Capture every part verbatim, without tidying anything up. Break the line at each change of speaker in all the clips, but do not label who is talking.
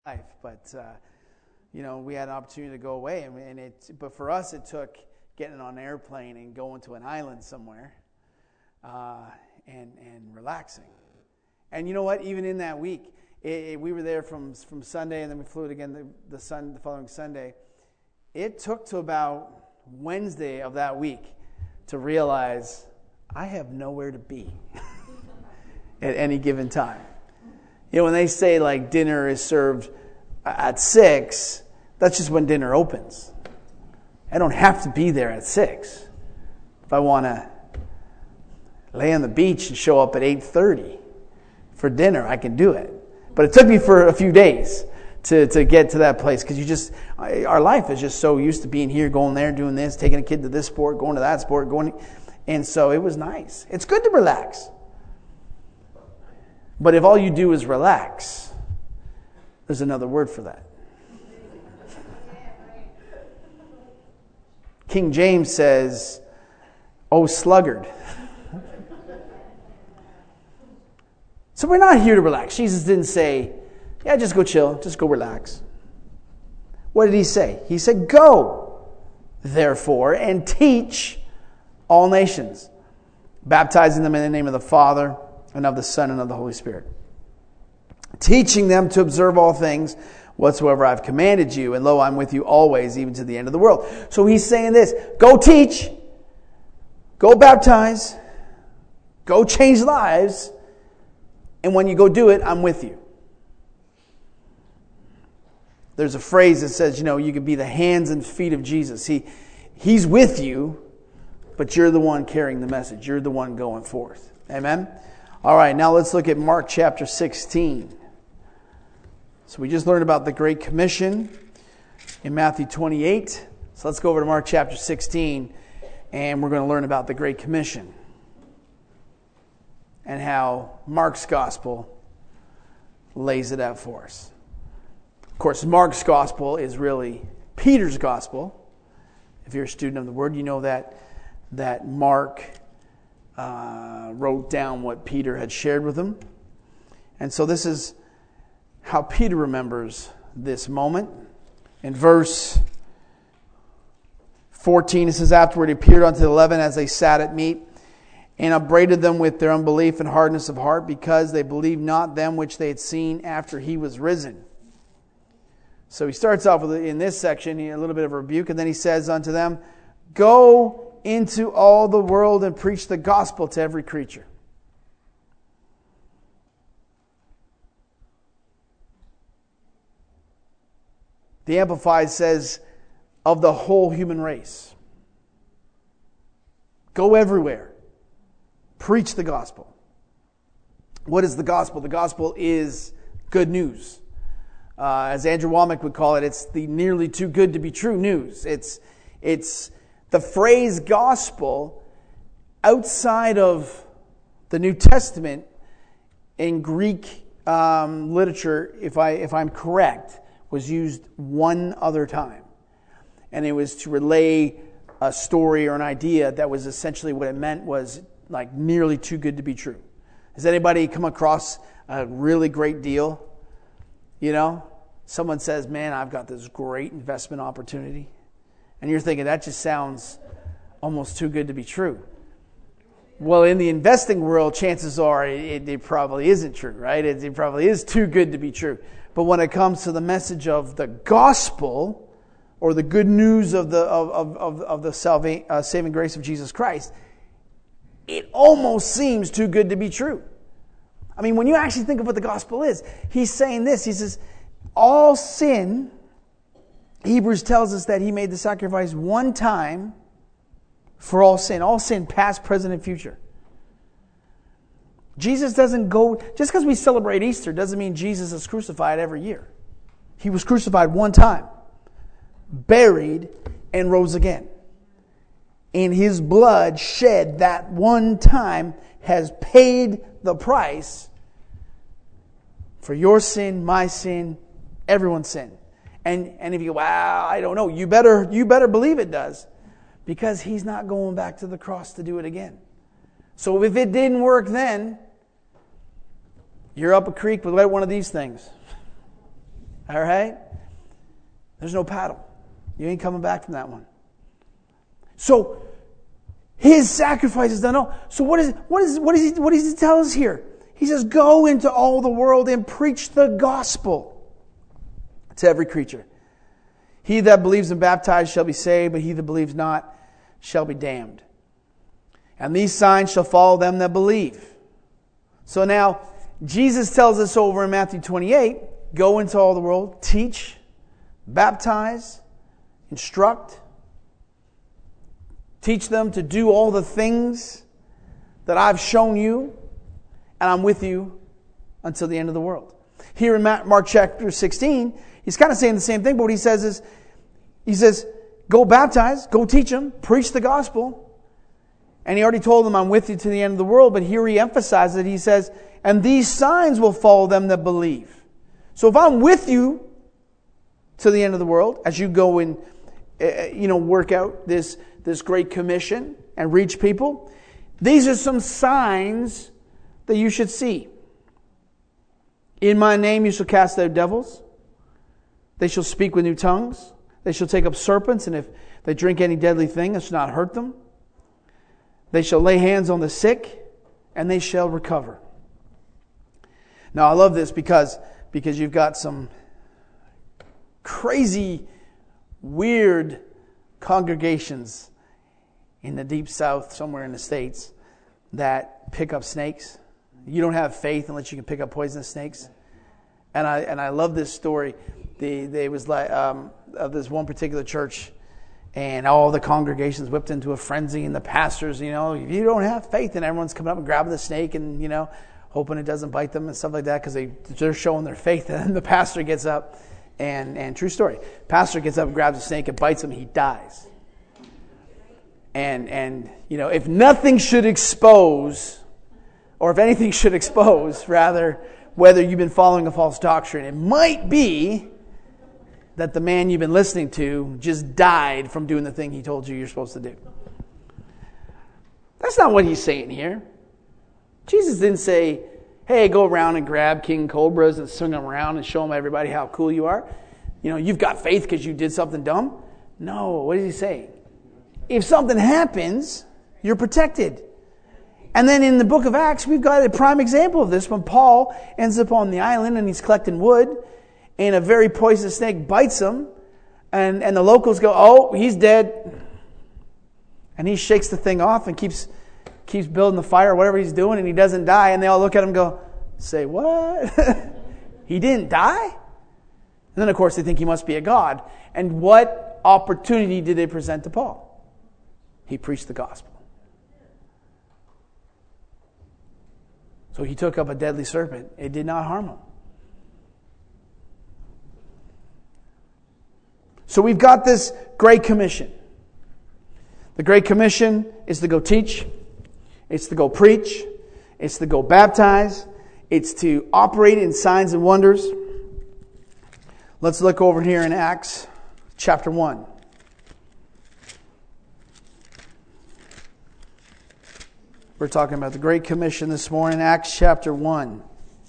life, but uh, you know, we had an opportunity to go away, and, and it. But for us, it took getting on an airplane and going to an island somewhere, uh, and and relaxing. And you know what? Even in that week, it, it, we were there from from Sunday, and then we flew it again the the, sun, the following Sunday. It took to about Wednesday of that week to realize I have nowhere to be at any given time. You know, when they say like dinner is served at six, that's just when dinner opens. I don't have to be there at six. If I want to lay on the beach and show up at eight thirty for dinner, I can do it. But it took me for a few days to, to get to that place, because you just, our life is just so used to being here, going there, doing this, taking a kid to this sport, going to that sport, going, and so it was nice. It's good to relax. But if all you do is relax, there's another word for that. King James says, "Oh, sluggard." So we're not here to relax. Jesus didn't say, yeah, just go chill, just go relax. What did he say? He said, "Go, therefore, and teach all nations, baptizing them in the name of the Father, and of the Son, and of the Holy Spirit, teaching them to observe all things whatsoever I've commanded you, and lo, I'm with you always, even to the end of the world." So he's saying this: go teach, go baptize, go change lives, and when you go do it, I'm with you. There's a phrase that says, you know, you could be the hands and feet of Jesus. He, he's with you, but you're the one carrying the message. You're the one going forth. Amen? All right, now let's look at Mark chapter sixteen. So we just learned about the Great Commission in Matthew twenty-eight. So let's go over to Mark chapter sixteen, and we're going to learn about the Great Commission and how Mark's gospel lays it out for us. Of course, Mark's gospel is really Peter's gospel. If you're a student of the Word, you know that that Mark uh, wrote down what Peter had shared with him. And so this is how Peter remembers this moment. In verse fourteen, it says, "Afterward he appeared unto the eleven as they sat at meat, and upbraided them with their unbelief and hardness of heart, because they believed not them which they had seen after he was risen." So he starts off with, in this section, a little bit of a rebuke, and then he says unto them, "Go into all the world and preach the gospel to every creature." The Amplified says, of the whole human race. Go everywhere. Preach the gospel. What is the gospel? The gospel is good news. Uh, as Andrew Womack would call it, it's the nearly too good to be true news. It's, it's the phrase gospel outside of the New Testament in Greek um, literature, if I if I'm correct, was used one other time. And it was to relay a story or an idea that was essentially what it meant was like nearly too good to be true. Has anybody come across a really great deal? You know, someone says, "Man, I've got this great investment opportunity." And you're thinking, that just sounds almost too good to be true. Well, in the investing world, chances are it, it probably isn't true, right? It, it probably is too good to be true. But when it comes to the message of the gospel, or the good news of the of of of the salva- uh, saving grace of Jesus Christ, it almost seems too good to be true. I mean, when you actually think of what the gospel is, he's saying this. He says, all sin, Hebrews tells us that he made the sacrifice one time for all sin. All sin, past, present, and future. Jesus doesn't go, just because we celebrate Easter doesn't mean Jesus is crucified every year. He was crucified one time, buried, and rose again. And his blood shed that one time has paid the price for your sin, my sin, everyone's sin. And and if you go, wow, I don't know, you better you better believe it does. Because he's not going back to the cross to do it again. So if it didn't work then, you're up a creek without one of these things. All right? There's no paddle. You ain't coming back from that one. So, his sacrifice is done all. So what is what is what is he what does he tell us here? He says, go into all the world and preach the gospel to every creature. He that believes and baptized shall be saved, but he that believes not shall be damned. And these signs shall follow them that believe. So now, Jesus tells us over in Matthew twenty-eight, go into all the world, teach, baptize, instruct, teach them to do all the things that I've shown you, and I'm with you until the end of the world. Here in Mark chapter sixteen, he's kind of saying the same thing, but what he says is, he says, go baptize, go teach them, preach the gospel. And he already told them, I'm with you to the end of the world, but here he emphasizes it. He says, and these signs will follow them that believe. So if I'm with you to the end of the world, as you go and uh, you know work out this, this great commission and reach people, these are some signs that you should see. In my name you shall cast out devils. They shall speak with new tongues. They shall take up serpents, and if they drink any deadly thing, it shall not hurt them. They shall lay hands on the sick, and they shall recover. Now, I love this because, because you've got some crazy, weird congregations in the deep south, somewhere in the States, that pick up snakes. You don't have faith unless you can pick up poisonous snakes. And I and I love this story. The there was like um, of this one particular church, and all the congregations whipped into a frenzy, and the pastors, you know, if you don't have faith, and everyone's coming up and grabbing the snake, and you know, hoping it doesn't bite them and stuff like that, because they they're showing their faith. And then the pastor gets up, and and true story, pastor gets up and grabs a snake and bites him. He dies. And and you know, if nothing should expose, or if anything should expose, rather, whether you've been following a false doctrine, it might be that the man you've been listening to just died from doing the thing he told you you're supposed to do. That's not what he's saying here. Jesus didn't say, hey, go around and grab king cobras and swing them around and show them everybody how cool you are. You know, you've got faith because you did something dumb. No, what is he saying? If something happens, you're protected. And then in the book of Acts, we've got a prime example of this when Paul ends up on the island and he's collecting wood, and a very poisonous snake bites him, and, and the locals go, oh, he's dead. And he shakes the thing off and keeps keeps building the fire, whatever he's doing, and he doesn't die. And they all look at him and go, say, what? He didn't die? And then, of course, they think he must be a god. And what opportunity did they present to Paul? He preached the gospel. So he took up a deadly serpent. It did not harm him. So we've got this Great Commission. The Great Commission is to go teach. It's to go preach. It's to go baptize. It's to operate in signs and wonders. Let's look over here in Acts chapter one. We're talking about the Great Commission this morning, Acts chapter one.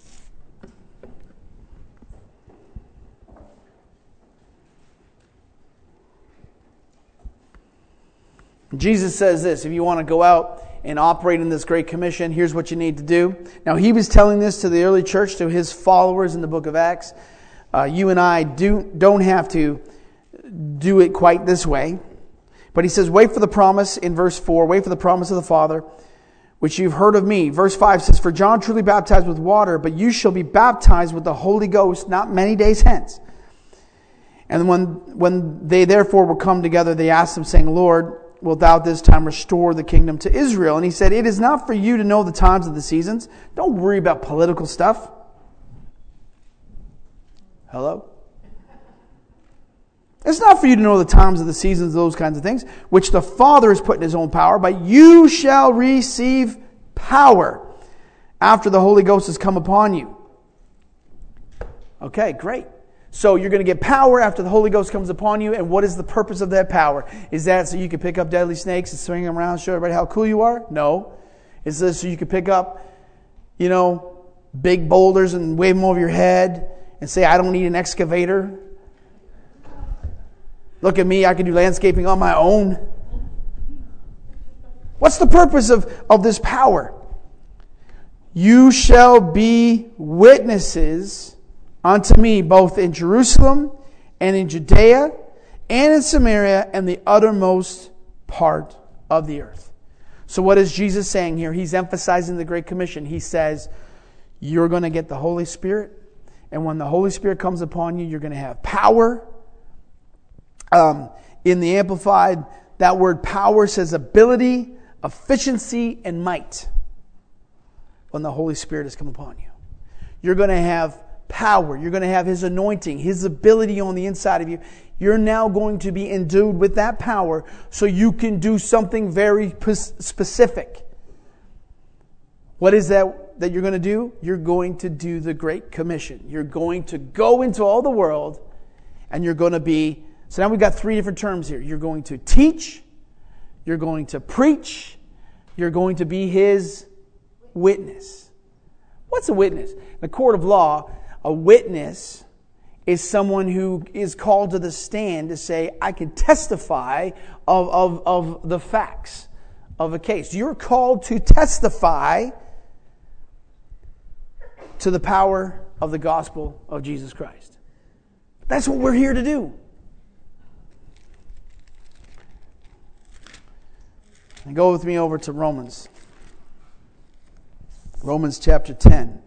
Jesus says this, if you want to go out and operate in this Great Commission, here's what you need to do. Now, he was telling this to the early church, to his followers in the book of Acts. Uh, you and I do, don't have to do it quite this way. But he says, wait for the promise in verse four, wait for the promise of the Father, which you've heard of me. Verse five says, for John truly baptized with water, but you shall be baptized with the Holy Ghost not many days hence. And when, when they therefore were come together, they asked him, saying, Lord, wilt thou this time restore the kingdom to Israel? And he said, it is not for you to know the times of the seasons. Don't worry about political stuff. Hello? It's not for you to know the times of the seasons, those kinds of things, which the Father has put in his own power, but you shall receive power after the Holy Ghost has come upon you. Okay, great. So you're going to get power after the Holy Ghost comes upon you. And what is the purpose of that power? Is that so you can pick up deadly snakes and swing them around and show everybody how cool you are? No. Is this so you can pick up, you know, big boulders and wave them over your head and say, I don't need an excavator. Look at me, I can do landscaping on my own. What's the purpose of, of this power? You shall be witnesses unto me both in Jerusalem and in Judea and in Samaria and the uttermost part of the earth. So what is Jesus saying here? He's emphasizing the Great Commission. He says, you're going to get the Holy Spirit. And when the Holy Spirit comes upon you, you're going to have power. Um, in the Amplified, that word power says ability, efficiency, and might. When the Holy Spirit has come upon you, you're going to have power. You're going to have His anointing, His ability on the inside of you. You're now going to be endued with that power so you can do something very specific. What is that that you're going to do? You're going to do the Great Commission. You're going to go into all the world and you're going to be... So now we've got three different terms here. You're going to teach, you're going to preach, you're going to be His witness. What's a witness? In the court of law, a witness is someone who is called to the stand to say, I can testify of, of, of the facts of a case. You're called to testify to the power of the gospel of Jesus Christ. That's what we're here to do. And go with me over to Romans. Romans chapter ten.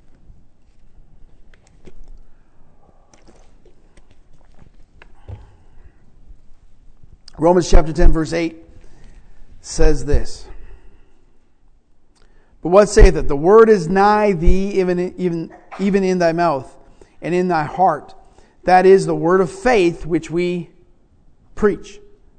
Romans chapter ten verse eight says this. But what saith it? The word is nigh thee, even, even, even in thy mouth and in thy heart. That is the word of faith which we preach.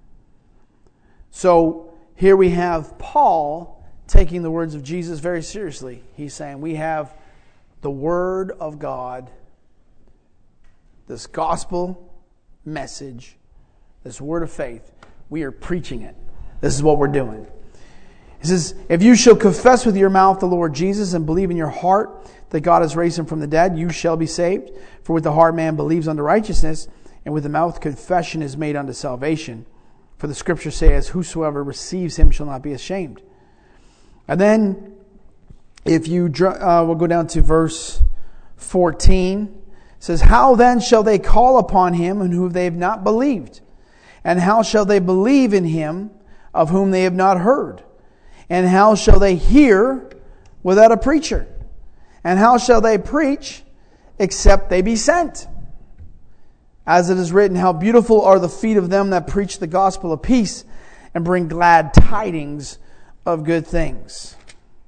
So here we have Paul taking the words of Jesus very seriously. He's saying we have the Word of God, this gospel message, this word of faith. We are preaching it. This is what we're doing. He says, if you shall confess with your mouth the Lord Jesus and believe in your heart that God has raised Him from the dead, you shall be saved. For with the heart man believes unto righteousness, and with the mouth confession is made unto salvation. For the Scripture says, whosoever receives Him shall not be ashamed. And then, if you, uh, we'll go down to verse fourteen. It says, how then shall they call upon Him in whom they have not believed? And how shall they believe in Him of whom they have not heard? And how shall they hear without a preacher? And how shall they preach except they be sent? As it is written, how beautiful are the feet of them that preach the gospel of peace and bring glad tidings of good things.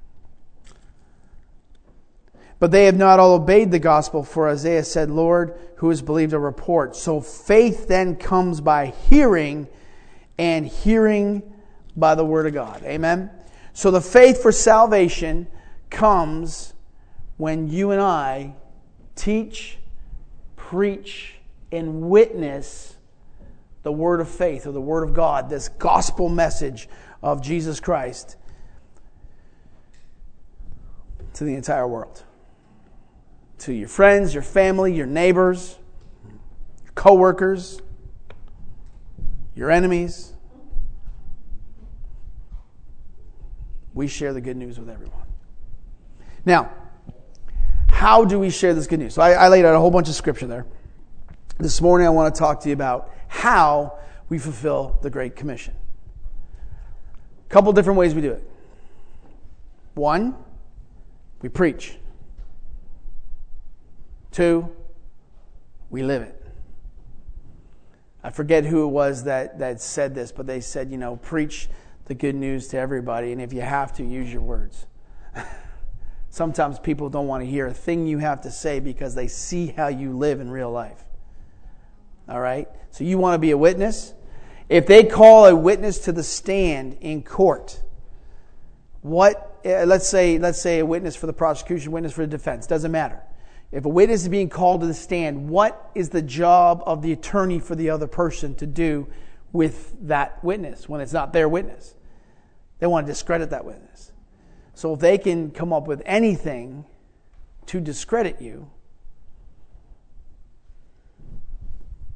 But they have not all obeyed the gospel, for Isaiah said, Lord, who has believed a report? So faith then comes by hearing, and hearing by the word of God. Amen? So the faith for salvation comes when you and I teach, preach, and witness the word of faith or the word of God, this gospel message of Jesus Christ to the entire world. To your friends, your family, your neighbors, your co-workers, your enemies. We share the good news with everyone. Now, how do we share this good news? So I, I laid out a whole bunch of scripture there. This morning I want to talk to you about how we fulfill the Great Commission. A couple different ways we do it. One, we preach. Two, we live it. I forget who it was that, that said this, but they said, you know, preach the good news to everybody, and if you have to, use your words. Sometimes people don't want to hear a thing you have to say because they see how you live in real life. All right? So you want to be a witness? If they call a witness to the stand in court, what, let's say, let's say a witness for the prosecution, witness for the defense, doesn't matter. If a witness is being called to the stand, what is the job of the attorney for the other person to do with that witness when it's not their witness? They want to discredit that witness. So if they can come up with anything to discredit you,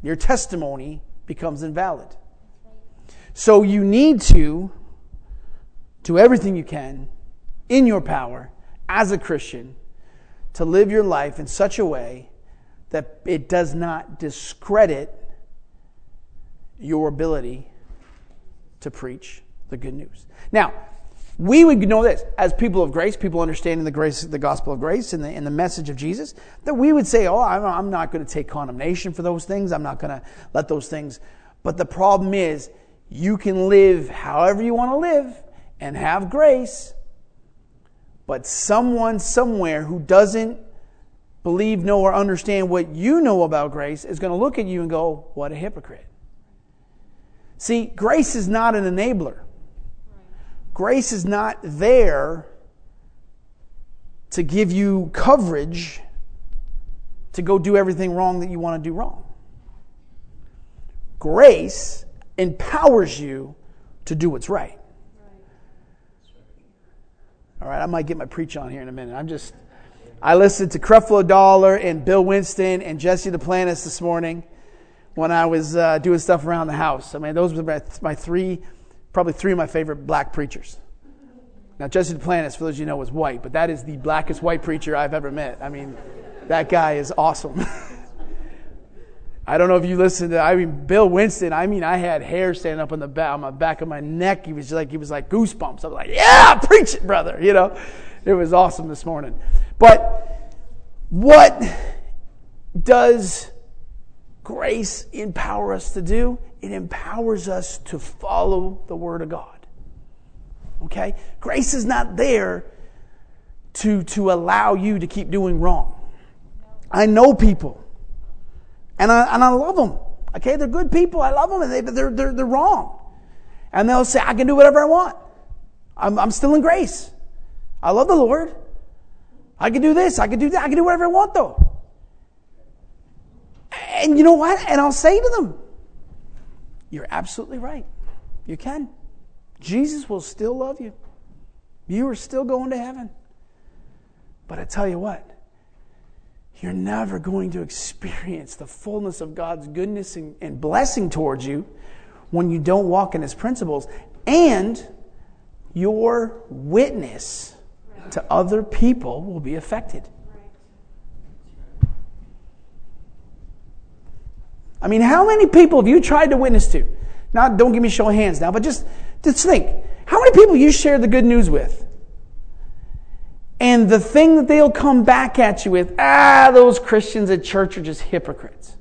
your testimony becomes invalid. So you need to do everything you can in your power as a Christian to live your life in such a way that it does not discredit your ability to preach the good news. Now, we would know this as people of grace, people understanding the grace, the gospel of grace and the, and the message of Jesus, that we would say, oh, I'm, I'm not going to take condemnation for those things. I'm not going to let those things. But the problem is, you can live however you want to live and have grace, but someone somewhere who doesn't believe, know, or understand what you know about grace is going to look at you and go, what a hypocrite. See, grace is not an enabler. Grace is not there to give you coverage to go do everything wrong that you want to do wrong. Grace empowers you to do what's right. All right, I might get my preach on here in a minute. I'm just, I listened to Creflo Dollar and Bill Winston and Jesse Duplantis this morning when I was uh, doing stuff around the house. I mean, those were my, my three, probably three of my favorite black preachers. Now, Jesse Duplantis, for those of you know, was white, but that is the blackest white preacher I've ever met. I mean, that guy is awesome. I don't know if you listened to, I mean, Bill Winston, I mean, I had hair standing up on the back, on my back of my neck. He was like, he was like goosebumps. I was like, yeah, preach it, brother. You know, it was awesome this morning. But what does grace empower us to do? It empowers us to follow the Word of God. Okay? Grace is not there to, to allow you to keep doing wrong. I know people. And I, and I love them. Okay, they're good people. I love them, and they, but they're, they're, they're wrong. And they'll say, I can do whatever I want. I'm, I'm still in grace. I love the Lord. I can do this. I can do that. I can do whatever I want, though. And you know what? And I'll say to them, you're absolutely right. You can. Jesus will still love you. You are still going to heaven. But I tell you what, you're never going to experience the fullness of God's goodness and, and blessing towards you when you don't walk in His principles. And your witness to other people will be affected. I mean, how many people have you tried to witness to? Now, don't give me a show of hands now, but just, just think. How many people you share the good news with? And the thing that they'll come back at you with, ah, those Christians at church are just hypocrites.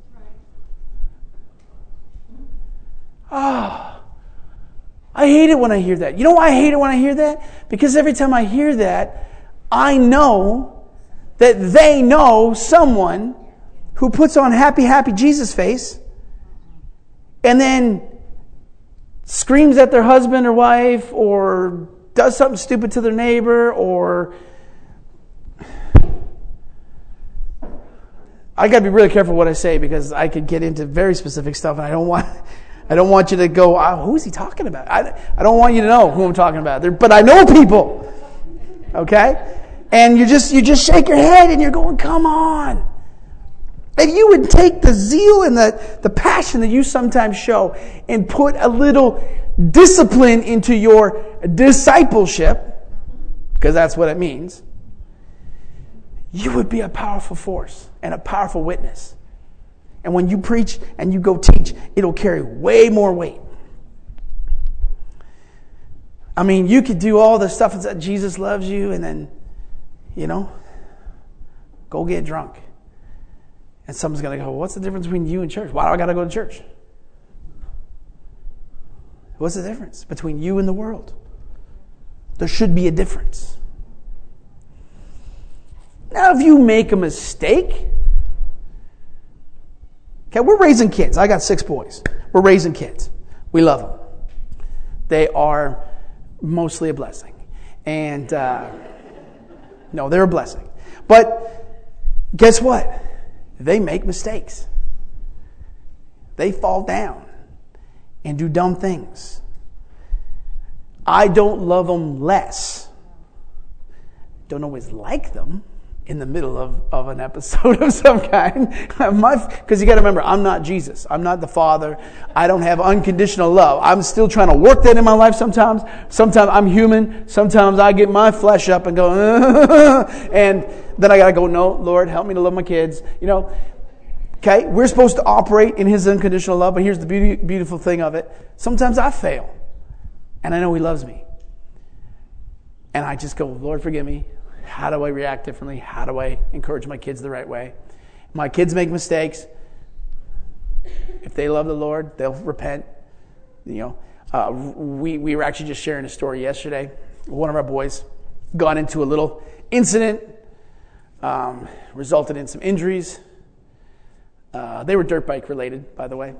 Ah, oh, I hate it when I hear that. You know why I hate it when I hear that? Because every time I hear that, I know that they know someone who puts on happy, happy Jesus face and then screams at their husband or wife or does something stupid to their neighbor or... I got to be really careful what I say because I could get into very specific stuff, and I don't want, I don't want you to go, oh, who is he talking about? I, I don't want you to know who I'm talking about. There, but I know people, okay? And you just you just shake your head and you're going, come on. If you would take the zeal and the, the passion that you sometimes show and put a little discipline into your discipleship, because that's what it means, you would be a powerful force and a powerful witness. And when you preach and you go teach, it'll carry way more weight. I mean, you could do all the stuff that Jesus loves you and then, you know, go get drunk. And someone's going to go, what's the difference between you and church? Why do I got to go to church? What's the difference between you and the world? There should be a difference. Now, if you make a mistake, okay, we're raising kids. I got six boys. We're raising kids. We love them. They are mostly a blessing. And, uh, no, they're a blessing. But guess what? They make mistakes. They fall down and do dumb things. I don't love them less. Don't always like them in the middle of, of an episode of some kind. Because you got to remember, I'm not Jesus. I'm not the Father. I don't have unconditional love. I'm still trying to work that in my life sometimes. Sometimes I'm human. Sometimes I get my flesh up and go, and then I got to go, no, Lord, help me to love my kids. You know, okay, we're supposed to operate in His unconditional love, but here's the beauty, beautiful thing of it. Sometimes I fail, and I know He loves me. And I just go, Lord, forgive me. How do I react differently? How do I encourage my kids the right way? My kids make mistakes. If they love the Lord, they'll repent. You know, uh, we we were actually just sharing a story yesterday. One of our boys got into a little incident, um, resulted in some injuries. Uh, they were dirt bike related, by the way.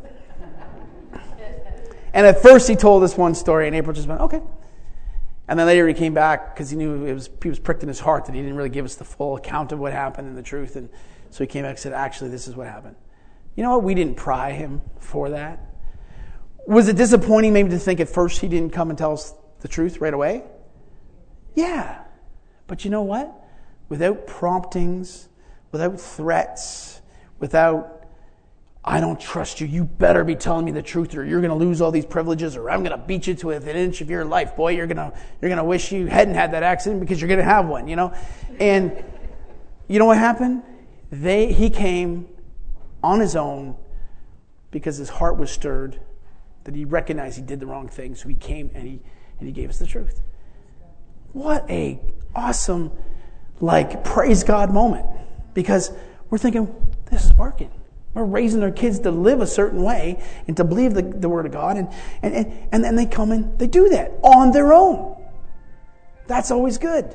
And at first, he told us one story, and April just went, okay. And then later he came back because he knew it was he was pricked in his heart that he didn't really give us the full account of what happened and the truth. And so he came back and said, actually, this is what happened. You know what? We didn't pry him for that. Was it disappointing maybe to think at first he didn't come and tell us the truth right away? Yeah. But you know what? Without promptings, without threats, without, I don't trust you, you better be telling me the truth or you're going to lose all these privileges or I'm going to beat you to within an inch of your life. Boy, you're going to you're going to wish you hadn't had that accident because you're going to have one, you know. And you know what happened? They He came on his own because his heart was stirred, that he recognized he did the wrong thing. So he came and he and he gave us the truth. What a awesome, like, praise God moment. Because we're thinking, this is working. We're raising our kids to live a certain way and to believe the, the Word of God. And, and, and, and then they come and they do that on their own. That's always good.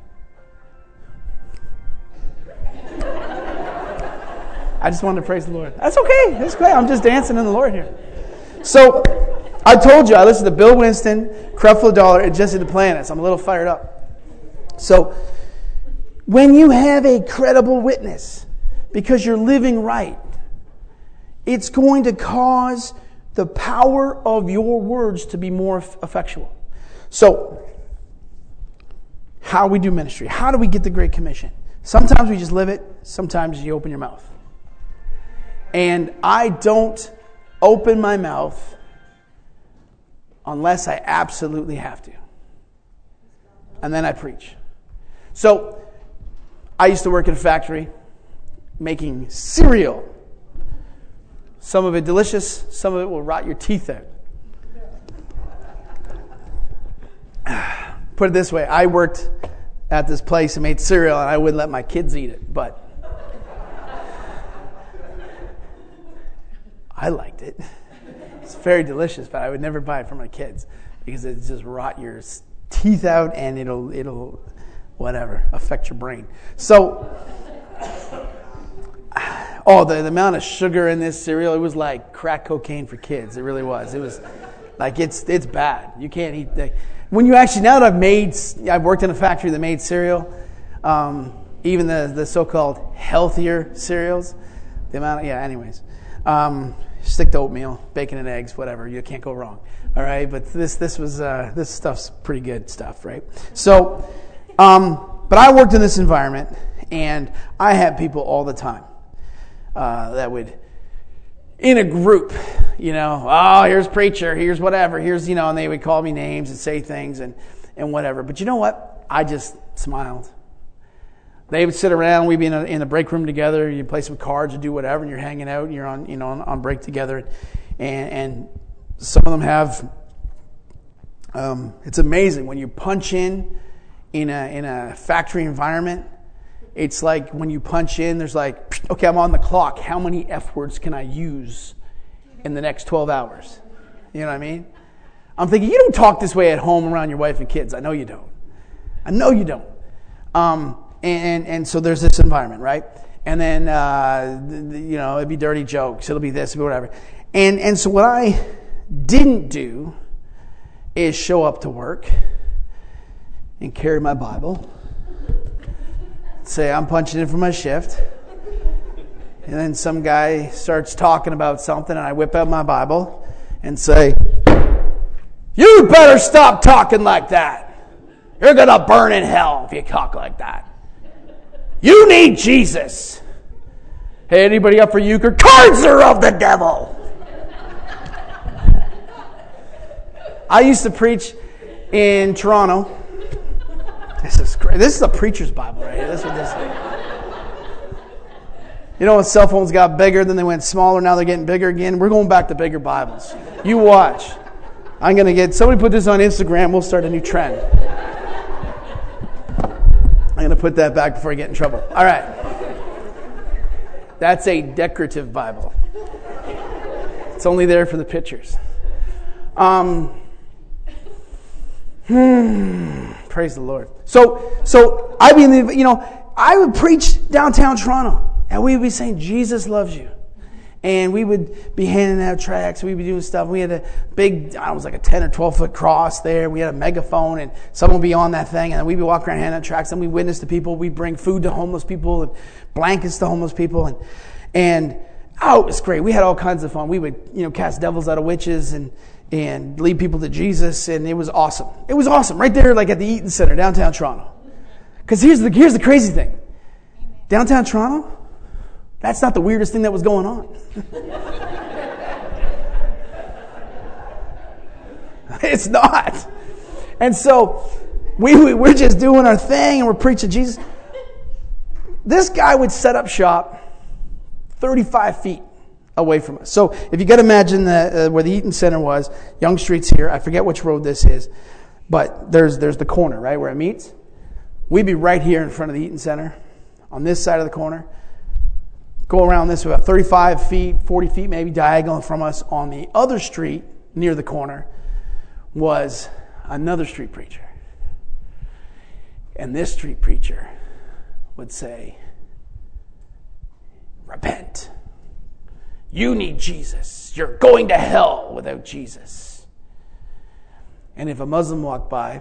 I just wanted to praise the Lord. That's okay. That's great. I'm just dancing in the Lord here. So, I told you, I listened to Bill Winston, Creflo Dollar, and Jesse Duplantis. I'm a little fired up. So, when you have a credible witness, because you're living right, it's going to cause the power of your words to be more effectual. So, how we do ministry. How do we get the Great Commission? Sometimes we just live it. Sometimes you open your mouth. And I don't open my mouth unless I absolutely have to. And then I preach. So, I used to work in a factory making cereal. Some of it delicious, some of it will rot your teeth out. Put it this way, I worked at this place and made cereal and I wouldn't let my kids eat it, but I liked it. It's very delicious, but I would never buy it for my kids because it just rot your teeth out and it'll it'll whatever affect your brain. So, oh, the, the amount of sugar in this cereal, it was like crack cocaine for kids. It really was. It was like it's it's bad. You can't eat that. When you actually, now that I've made, I've worked in a factory that made cereal, um, even the, the so-called healthier cereals, the amount of, yeah, anyways. Um, stick to oatmeal, bacon and eggs, whatever. You can't go wrong. All right, but this this was uh, this stuff's pretty good stuff, right? So, um, but I worked in this environment, and I had people all the time uh, that would, in a group, you know, oh, here's preacher, here's whatever, here's, you know, and they would call me names and say things and and whatever. But you know what? I just smiled. They would sit around. We'd be in a, in the break room together. You play some cards or do whatever, and you're hanging out. And you're on, you know, on, on break together, and and some of them have. Um, it's amazing when you punch in in a in a factory environment. It's like when you punch in, there's like, okay, I'm on the clock. How many F words can I use in the next twelve hours? You know what I mean? I'm thinking, you don't talk this way at home around your wife and kids. I know you don't. I know you don't. Um. And, and and so there's this environment, right? And then, uh, you know, it'd be dirty jokes. It'll be this, it'll be whatever. And and so what I didn't do is show up to work and carry my Bible, say I'm punching in for my shift, and then some guy starts talking about something, and I whip out my Bible and say, "You better stop talking like that. You're gonna burn in hell if you talk like that." You need Jesus. Hey, anybody up for euchre? Cards are of the devil. I used to preach in Toronto. This is great. This is a preacher's Bible right here. This is what this is. You know when cell phones got bigger, then they went smaller, now they're getting bigger again? We're going back to bigger Bibles. You watch. I'm going to get, somebody put this on Instagram, we'll start a new trend. I'm going to put that back before I get in trouble. All right. That's a decorative Bible. It's only there for the pictures. Um, hmm, praise the Lord. So, so I believe, you know, I would preach downtown Toronto. And we would be saying, Jesus loves you. And we would be handing out tracts. We'd be doing stuff. We had a big, I don't know, it was like a ten or twelve foot cross there. We had a megaphone and someone would be on that thing. And we'd be walking around handing out tracts. And we'd witness to people. We'd bring food to homeless people and blankets to homeless people. And, and oh, it was great. We had all kinds of fun. We would, you know, cast devils out of witches and, and lead people to Jesus. And it was awesome. It was awesome. Right there, like at the Eaton Center, downtown Toronto. Because here's the, here's the crazy thing. Downtown Toronto, that's not the weirdest thing that was going on. It's not. And so we, we, we're just doing our thing and we're preaching Jesus. This guy would set up shop thirty-five feet away from us. So if you got to imagine the, uh, where the Eaton Center was, Yonge Street's here. I forget which road this is. But there's there's the corner, right, where it meets. We'd be right here in front of the Eaton Center on this side of the corner. Go around this about thirty-five feet, forty feet maybe diagonal from us. On the other street near the corner was another street preacher. And this street preacher would say, repent. You need Jesus. You're going to hell without Jesus. And if a Muslim walked by,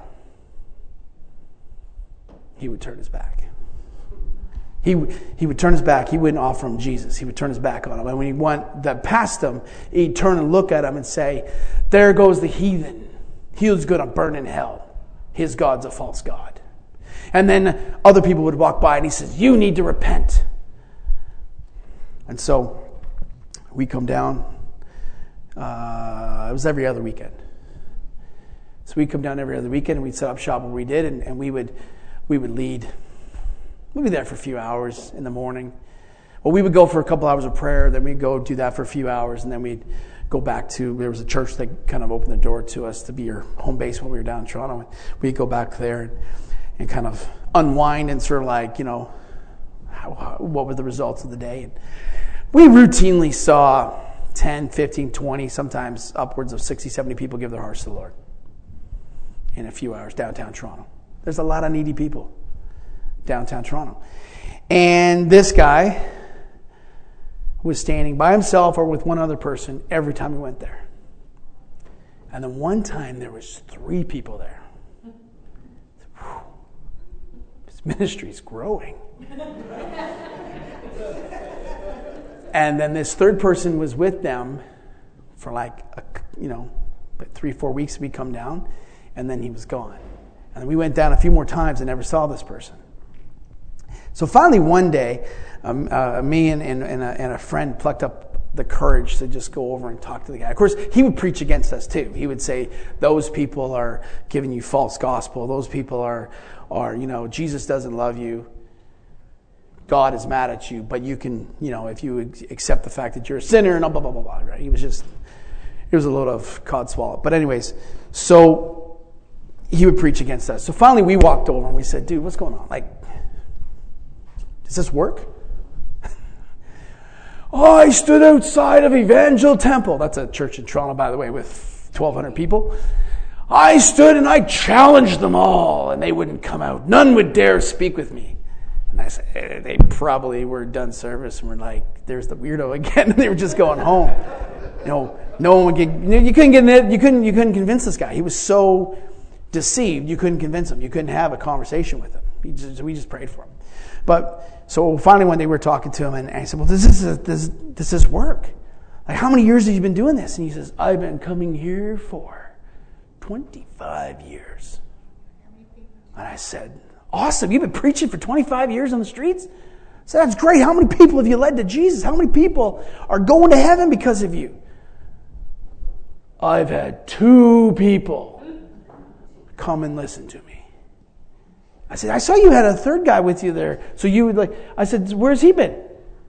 he would turn his back. He, he would turn his back. He wouldn't offer him Jesus. He would turn his back on him. And when he went that past him, he'd turn and look at him and say, there goes the heathen. He was going to burn in hell. His God's a false God. And then other people would walk by and he says, you need to repent. And so we come down. Uh, it was every other weekend. So we'd come down every other weekend and we'd set up shop where we did, and, and we would we would lead. We'd be there for a few hours in the morning. Well, we would go for a couple hours of prayer, then we'd go do that for a few hours, and then we'd go back to, there was a church that kind of opened the door to us to be our home base when we were down in Toronto. And we'd go back there and, and kind of unwind and sort of like, you know, how, how, what were the results of the day. And we routinely saw ten, fifteen, twenty, sometimes upwards of sixty, seventy people give their hearts to the Lord in a few hours downtown Toronto. There's a lot of needy people downtown Toronto. And this guy was standing by himself or with one other person every time we went there. And then one time there was three people there. Whew. This ministry's growing. And then this third person was with them for like, a, you know, three, four weeks we come down, and then he was gone. And then we went down a few more times and never saw this person. So finally one day, um, uh, me and, and, and, a, and a friend plucked up the courage to just go over and talk to the guy. Of course, he would preach against us too. He would say, those people are giving you false gospel. Those people are, are, you know, Jesus doesn't love you. God is mad at you, but you can, you know, if you accept the fact that you're a sinner and blah, blah, blah, blah, blah, right? He was just, it was a load of cod swallow. But anyways, so he would preach against us. So finally we walked over and we said, dude, what's going on? Like, does this work? Oh, I stood outside of Evangel Temple. That's a church in Toronto, by the way, with twelve hundred people. I stood and I challenged them all, and they wouldn't come out. None would dare speak with me. And I said, eh, they probably were done service and were like, there's the weirdo again. And they were just going home. You know, no one would get, you couldn't get, you couldn't, you couldn't convince this guy. He was so deceived, you couldn't convince him. You couldn't have a conversation with him. He just, we just prayed for him. But so finally one day we were talking to him, and I said, well, this is this this is work. Like, how many years have you been doing this? And he says, I've been coming here for twenty-five years. And I said, Awesome. You've been preaching for twenty-five years on the streets? So that's great. How many people have you led to Jesus? How many people are going to heaven because of you? I've had two people come and listen to me. I said, I saw you had a third guy with you there. So you would like, I said, where's he been?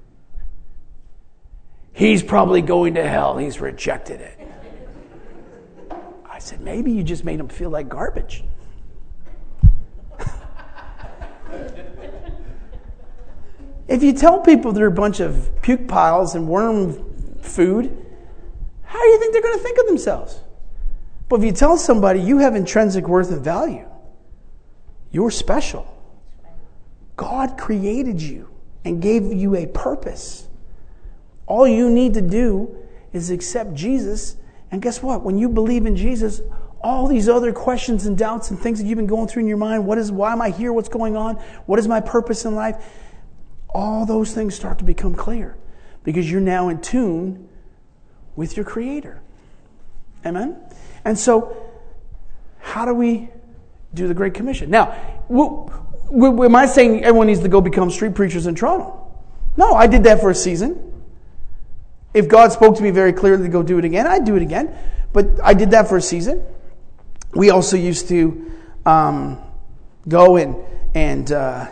He's probably going to hell. He's rejected it. I said, maybe you just made him feel like garbage. If you tell people they're a bunch of puke piles and worm food, how do you think they're going to think of themselves? But if you tell somebody you have intrinsic worth and value, you're special. God created you and gave you a purpose. All you need to do is accept Jesus. And guess what? When you believe in Jesus, all these other questions and doubts and things that you've been going through in your mind, what is, why am I here? What's going on? What is my purpose in life? All those things start to become clear because you're now in tune with your Creator. Amen? And so, how do we do the Great Commission? Now, w- w- am I saying everyone needs to go become street preachers in Toronto? No, I did that for a season. If God spoke to me very clearly to go do it again, I'd do it again. But I did that for a season. We also used to um, go and and uh,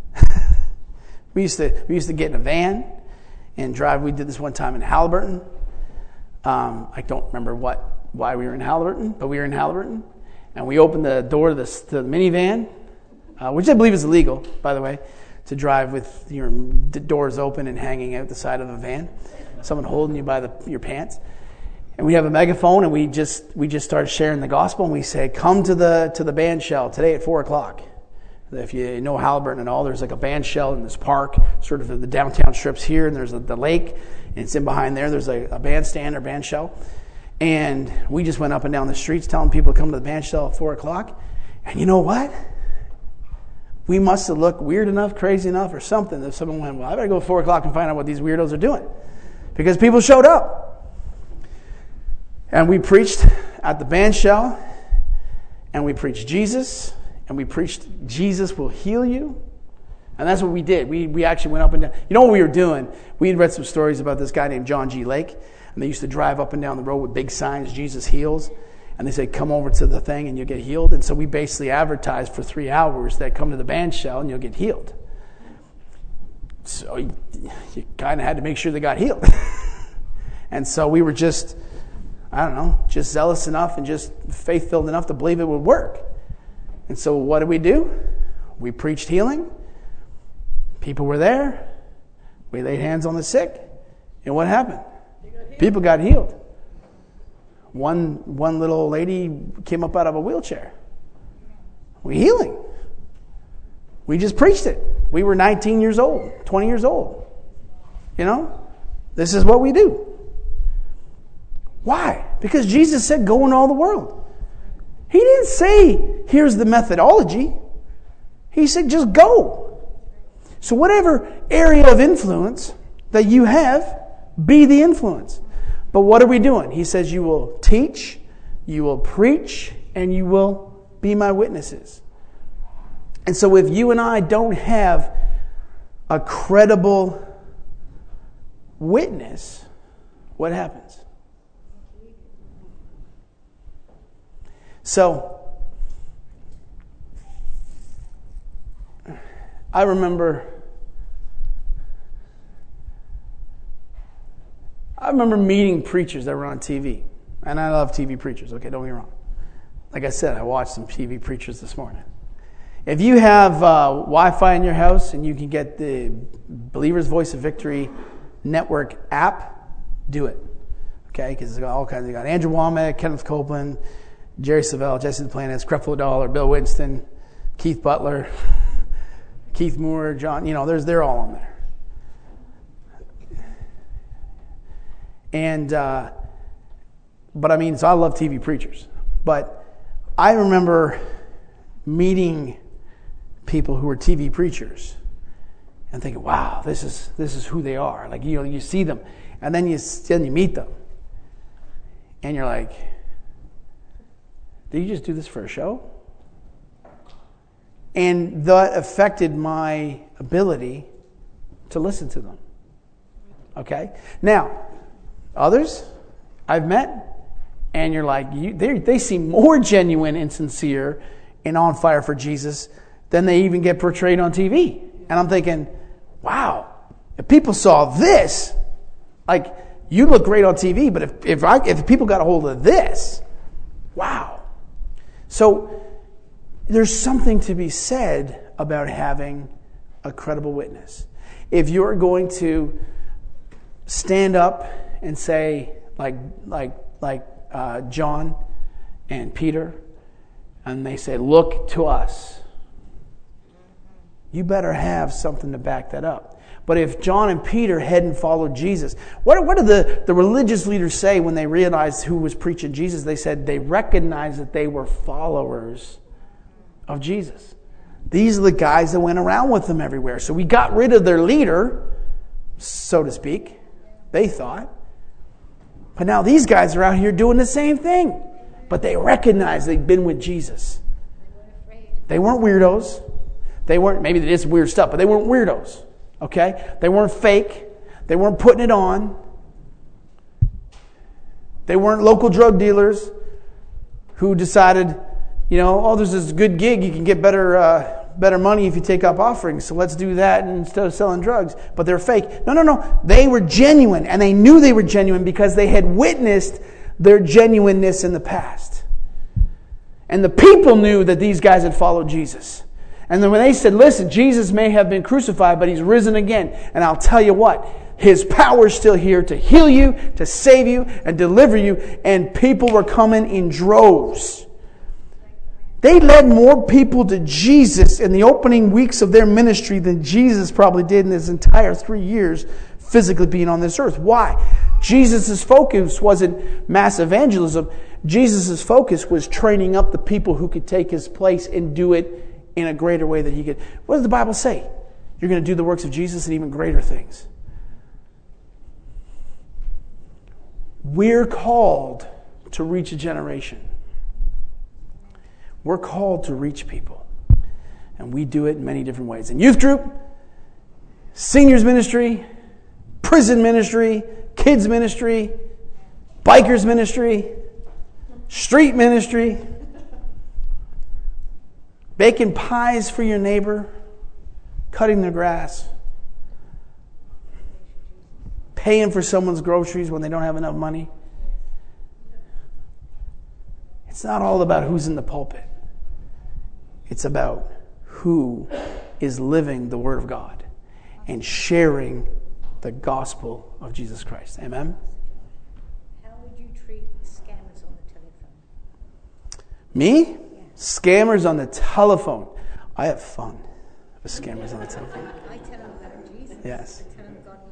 we used to we used to get in a van and drive. We did this one time in Haliburton. Um, I don't remember what why we were in Haliburton, but we were in Haliburton, and we opened the door to the, to the minivan, uh, which I believe is illegal, by the way, to drive with your doors open and hanging out the side of a van, someone holding you by the, your pants. And we have a megaphone, and we just we just started sharing the gospel, and we say, "Come to the to the band shell today at four o'clock." If you know Haliburton and all, there's like a band shell in this park, sort of the downtown strips here, and there's a, the lake, and it's in behind there. There's a, a bandstand or band shell. And we just went up and down the streets telling people to come to the band shell at four o'clock. And you know what? We must have looked weird enough, crazy enough, or something that someone went, well, I better go at four o'clock and find out what these weirdos are doing. Because people showed up. And we preached at the band shell, and we preached Jesus, and we preached Jesus will heal you. And that's what we did. We we actually went up and down. You know what we were doing? We had read some stories about this guy named John G. Lake, and they used to drive up and down the road with big signs, Jesus heals. And they said, come over to the thing and you'll get healed. And so we basically advertised for three hours that come to the band shell and you'll get healed. So you, you kind of had to make sure they got healed. And so we were just, I don't know, just zealous enough and just faith-filled enough to believe it would work. And so what did we do? We preached healing. People were there. We laid hands on the sick. And what happened? Got People got healed. One one little old lady came up out of a wheelchair. We healing. We just preached it. We were nineteen years old, twenty years old. You know? This is what we do. Why? Because Jesus said, go in all the world. He didn't say, here's the methodology. He said, just go. So whatever area of influence that you have, be the influence. But what are we doing? He says, you will teach, you will preach, and you will be my witnesses. And so if you and I don't have a credible witness, what happens? So, I remember, I remember meeting preachers that were on T V. And I love T V preachers, okay, don't get me wrong. Like I said, I watched some T V preachers this morning. If you have uh, Wi-Fi in your house and you can get the Believer's Voice of Victory Network app, do it. Okay, because it's got all kinds. You got Andrew Womack, Kenneth Copeland, Jerry Savelle, Jesse Duplantis, Creflo Dollar, Bill Winston, Keith Butler, Keith Moore, John. You know, there's they're all on there. And uh, but I mean, so I love T V preachers. But I remember meeting people who were T V preachers and thinking, "Wow, this is this is who they are." Like, you know, you see them, and then you then you meet them, and you're like, "Did you just do this for a show?" And that affected my ability to listen to them. Okay? Now, others I've met, and you're like, you, they, they seem more genuine and sincere and on fire for Jesus than they even get portrayed on T V. And I'm thinking, wow, if people saw this, like, you look great on T V, but if if, I, if people got a hold of this, wow. So there's something to be said about having a credible witness. If you're going to stand up and say, like like like uh, John and Peter, and they say, "Look to us," you better have something to back that up. But if John and Peter hadn't followed Jesus, what, what did the, the religious leaders say when they realized who was preaching Jesus? They said they recognized that they were followers of Jesus. These are the guys that went around with them everywhere. So we got rid of their leader, so to speak, they thought. But now these guys are out here doing the same thing. But they recognized they'd been with Jesus. They weren't weirdos. They weren't, maybe they did some weird stuff, but they weren't weirdos. Okay? They weren't fake. They weren't putting it on. They weren't local drug dealers who decided, you know, oh, there's this good gig. You can get better uh, better money if you take up offerings. So let's do that instead of selling drugs. But they're fake. No, no, no. They were genuine. And they knew they were genuine because they had witnessed their genuineness in the past. And the people knew that these guys had followed Jesus. And then when they said, listen, Jesus may have been crucified, but he's risen again. And I'll tell you what, his power is still here to heal you, to save you, and deliver you. And people were coming in droves. They led more people to Jesus in the opening weeks of their ministry than Jesus probably did in his entire three years physically being on this earth. Why? Jesus' focus wasn't mass evangelism. Jesus' focus was training up the people who could take his place and do it in a greater way that he could. What does the Bible say? You're going to do the works of Jesus and even greater things. We're called to reach a generation. We're called to reach people. And we do it in many different ways. In youth group, seniors ministry, prison ministry, kids ministry, bikers ministry, street ministry, baking pies for your neighbor, cutting their grass, paying for someone's groceries when they don't have enough money. It's not all about who's in the pulpit. It's about who is living the Word of God and sharing the gospel of Jesus Christ. Amen?
How would you treat scammers on the telephone?
Me? Scammers on the telephone. I have fun with scammers on the telephone.
I tell them about Jesus.
Yes.
I tell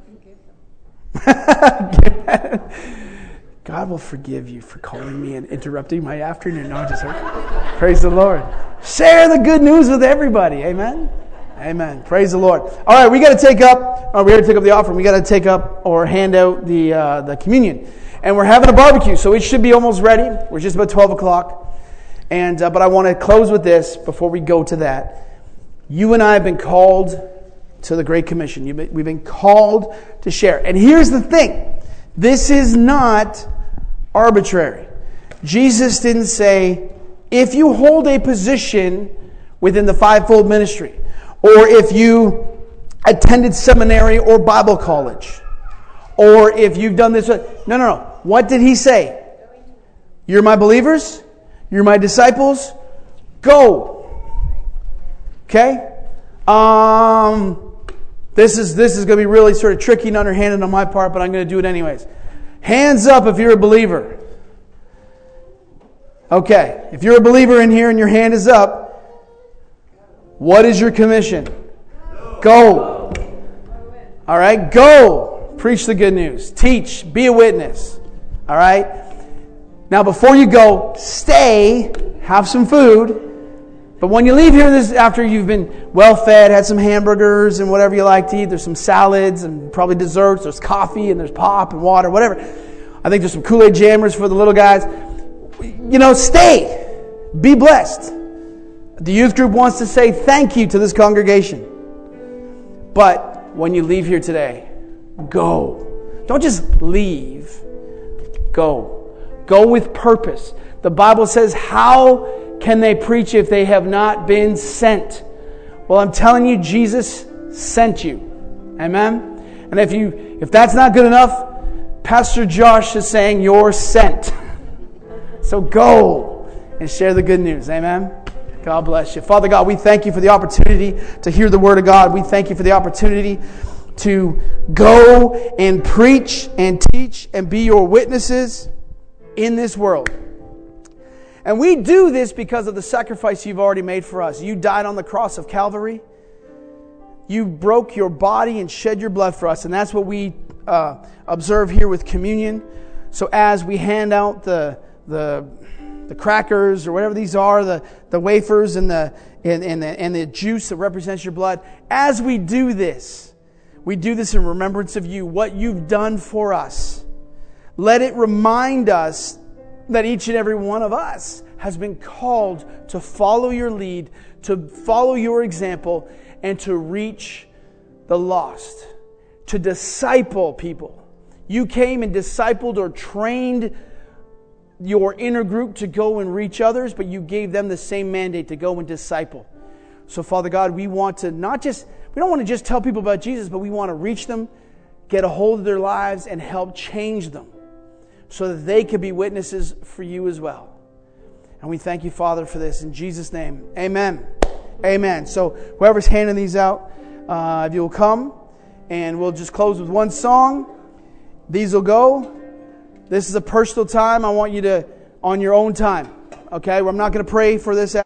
them God will forgive them.
God will forgive you for calling me and interrupting my afternoon. No, just praise the Lord. Share the good news with everybody. Amen. Amen. Praise the Lord. All right, we got to take up. Oh, we got to take up the offering. We got to take up or hand out the uh, the communion, and we're having a barbecue, so it should be almost ready. We're just about twelve o'clock, and uh, but I want to close with this before we go to that. You and I have been called to the Great Commission. You've been, we've been called to share, and here's the thing: this is not arbitrary. Jesus didn't say, if you hold a position within the fivefold ministry, or if you attended seminary or Bible college, or if you've done this. No, no, no. What did he say? You're my believers. You're my disciples. Go. Okay? Um, this is this is going to be really sort of tricky and underhanded on my part, but I'm going to do it anyways. Hands up if you're a believer. Okay, if you're a believer in here and your hand is up, what is your commission? Go. All right, go. Preach the good news. Teach. Be a witness. All right? Now, before you go, stay, have some food. But when you leave here this after you've been well fed, had some hamburgers and whatever you like to eat, there's some salads and probably desserts, there's coffee and there's pop and water, whatever. I think there's some Kool-Aid jammers for the little guys. You know, stay. Be blessed. The youth group wants to say thank you to this congregation. But when you leave here today, go. Don't just leave. Go. Go with purpose. The Bible says, how can they preach if they have not been sent? Well, I'm telling you, Jesus sent you. Amen? And if you if that's not good enough, Pastor Josh is saying you're sent. So go and share the good news. Amen? God bless you. Father God, we thank you for the opportunity to hear the Word of God. We thank you for the opportunity to go and preach and teach and be your witnesses in this world. And we do this because of the sacrifice you've already made for us. You died on the cross of Calvary. You broke your body and shed your blood for us. And that's what we uh, observe here with communion. So as we hand out the the the crackers or whatever these are, the, the wafers and the, and, and the and the juice that represents your blood, as we do this, we do this in remembrance of you, what you've done for us. Let it remind us that each and every one of us has been called to follow your lead, to follow your example, and to reach the lost, to disciple people. You came and discipled or trained your inner group to go and reach others, but you gave them the same mandate to go and disciple. So, Father God, we want to not just, we don't want to just tell people about Jesus, but we want to reach them, get a hold of their lives, and help change them so that they could be witnesses for you as well. And we thank you, Father, for this. In Jesus' name, amen. Amen. So, whoever's handing these out, uh, if you'll come, and we'll just close with one song. These will go. This is a personal time. I want you to, on your own time, okay? I'm not going to pray for this.